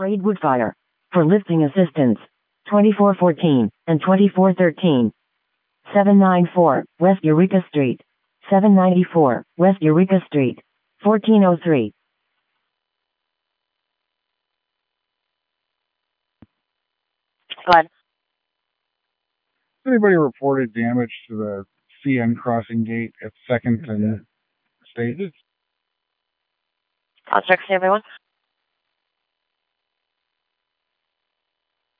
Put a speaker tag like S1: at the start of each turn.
S1: Braidwood Fire. For lifting assistance. 2414 and 2413. 794 West Eureka Street. 794 West Eureka Street. 1403.
S2: Go ahead.
S3: Anybody reported damage to the CN crossing gate at 2nd and State?
S2: Context, everyone.